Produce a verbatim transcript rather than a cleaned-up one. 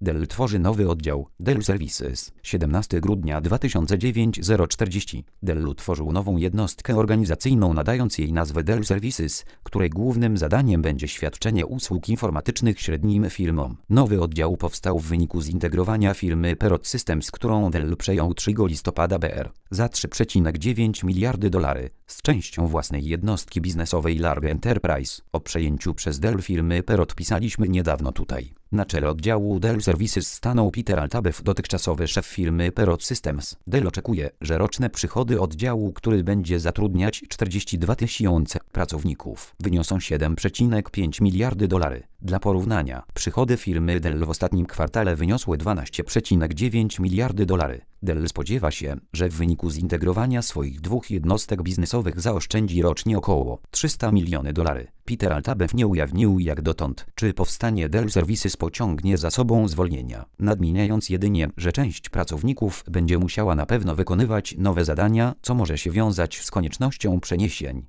Dell tworzy nowy oddział Dell Services. siedemnastego grudnia dwa tysiące dziewięć o czterdzieści. Dell utworzył nową jednostkę organizacyjną, nadając jej nazwę Dell Services, której głównym zadaniem będzie świadczenie usług informatycznych średnim firmom. Nowy oddział powstał w wyniku zintegrowania firmy Perot Systems, którą Dell przejął trzeciego listopada B R za trzy przecinek dziewięć miliardy dolarów z częścią własnej jednostki biznesowej Large Enterprise. O przejęciu przez Dell firmy Perot pisaliśmy niedawno tutaj. Na czele oddziału Dell Services stanął Peter Altabef, dotychczasowy szef firmy Perot Systems. Dell oczekuje, że roczne przychody oddziału, który będzie zatrudniać czterdzieści dwa tysiące pracowników, wyniosą siedem przecinek pięć miliardy dolarów. Dla porównania, przychody firmy Dell w ostatnim kwartale wyniosły dwanaście przecinek dziewięć miliardy dolarów. Dell spodziewa się, że w wyniku zintegrowania swoich dwóch jednostek biznesowych zaoszczędzi rocznie około trzysta milionów dolarów. Peter Altabef nie ujawnił jak dotąd, czy powstanie Dell Services pociągnie za sobą zwolnienia, nadmieniając jedynie, że część pracowników będzie musiała na pewno wykonywać nowe zadania, co może się wiązać z koniecznością przeniesień.